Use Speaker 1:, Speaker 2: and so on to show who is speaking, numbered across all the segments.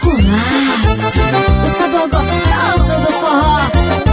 Speaker 1: Culacho, o sabor gostoso do forró.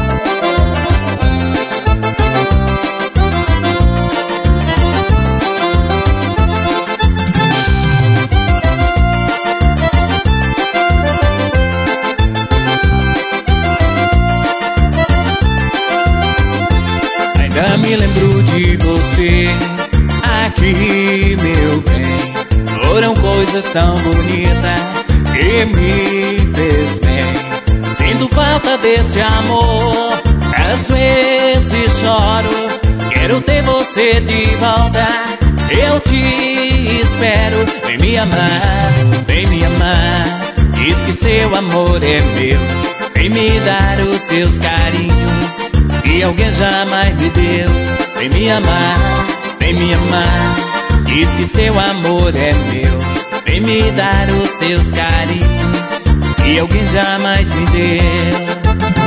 Speaker 2: Ainda me lembro de você aqui, meu bem. Foram coisas tão bonitas que me fez bem. Sinto falta desse amor, às vezes choro. Quero ter você de volta, eu te espero. Vem me amar, vem me amar. Diz que seu amor é meu. Vem me dar os seus carinhos que alguém jamais me deu. Vem me amar, vem me amar. Diz que seu amor é meu. Vem me dar os seus carinhos que alguém jamais me deu.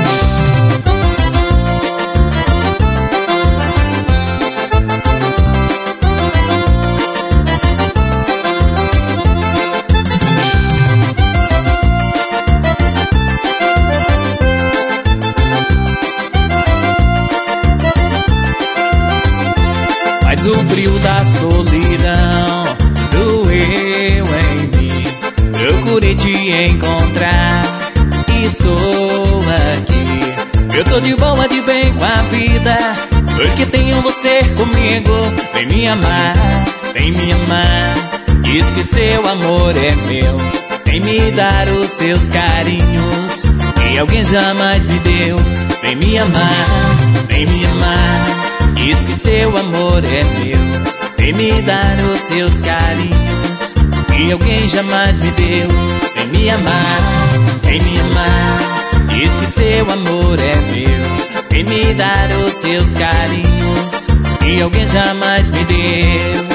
Speaker 2: Mas o frio da solidão doeu em mim. Procurei te encontrar e estou aqui. Eu tô de boa, de bem com a vida, porque tenho você comigo. Vem me amar, vem me amar. Diz que seu amor é meu. Vem me dar os seus carinhos que alguém jamais me deu. Vem me amar, vem me amar. Diz que seu amor é meu. Vem me dar os seus carinhos que alguém jamais me deu. Vem me amar, vem me amar. Diz que seu amor é meu. Vem me dar os seus carinhos que alguém jamais me deu.